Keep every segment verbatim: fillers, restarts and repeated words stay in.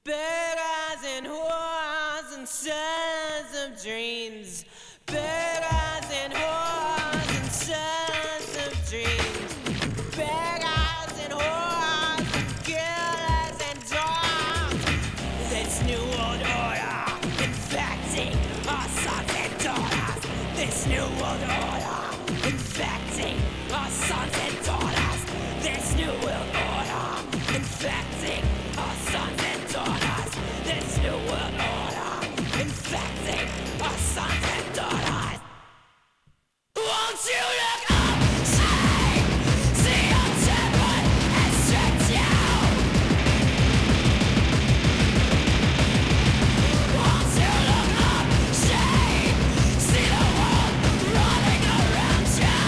Big eyes and whores and sons of dreams. Big eyes and whores and sons of dreams. Big eyes and whores and killers and dogs. This new world order infecting our sons and daughters. This new world order infecting our sons and daughters. This new world order infecting our sons and daughters. This new world order infecting our sons and daughters. Won't you look up, see, see your temple and strip down. Won't you look up, see, see the world running around you.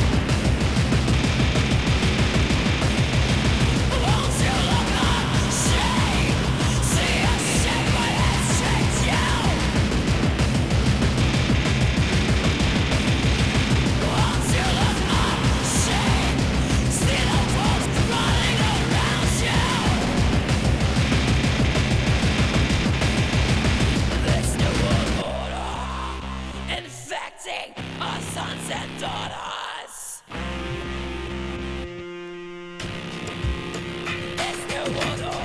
Won't you look up, see, see your temple and strip down. Won't you look up, see, see the world running around you. This new world order infecting our sons and daughters. This new world order